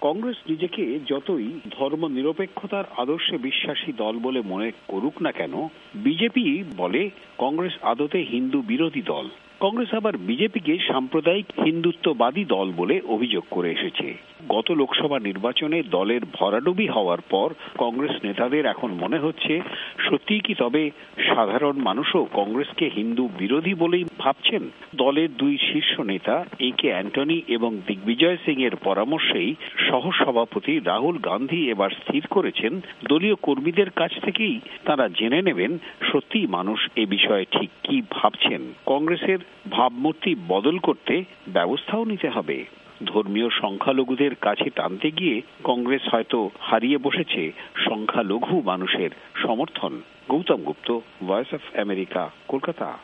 কংগ্রেস নিজেকে যতই ধর্মনিরপেক্ষতার আদর্শে বিশ্বাসী দল বলে মনে করুক না কেন, বিজেপি বলে কংগ্রেস আদতে হিন্দু বিরোধী দল। কংগ্রেস আবার বিজেপিকে সাম্প্রদায়িক হিন্দুত্ববাদী দল বলে অভিযোগ করে এসেছে। গত লোকসভা নির্বাচনে দলের ভরাডুবি হওয়ার পর কংগ্রেস নেতাদের এখন মনে হচ্ছে, সত্যিই কি তবে সাধারণ মানুষও কংগ্রেসকে হিন্দু বিরোধী বলেই ভাবছেন? দলের দুই শীর্ষ নেতা এ.কে. অ্যান্টনি এবং দিগ্বিজয় সিং এর পরামর্শেই সহসভাপতি রাহুল গান্ধী এবার স্থির করেছেন, দলীয় কর্মীদের কাছ থেকেই তারা জেনে নেবেন সত্যিই মানুষ এ বিষয়ে ঠিক কি ভাবছেন। কংগ্রেসের ভাবমূর্তি বদল করতে ব্যবস্থাও নিতে হবে। ধর্মীয় সংখ্যালঘুদের কাছে টানতে গিয়ে কংগ্রেস হয়তো হারিয়ে বসেছে সংখ্যালঘু মানুষের সমর্থন। Gautam Gupta, Voice of America, Kolkata.